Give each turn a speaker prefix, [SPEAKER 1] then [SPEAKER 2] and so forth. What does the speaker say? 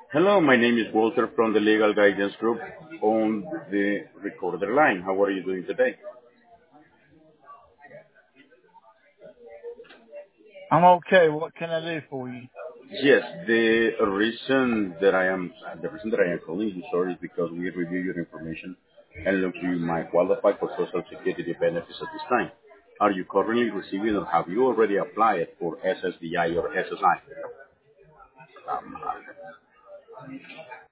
[SPEAKER 1] Hello, my name is Walter from the Legal Guidance Group on the recorder line. How are you doing today?
[SPEAKER 2] I'm okay. What can I do for you?
[SPEAKER 1] Yes, the reason that I am calling you, sorry, is because we review your information and look you might qualify for Social Security benefits at this time. Are you currently receiving or have you already applied for SSDI or SSI?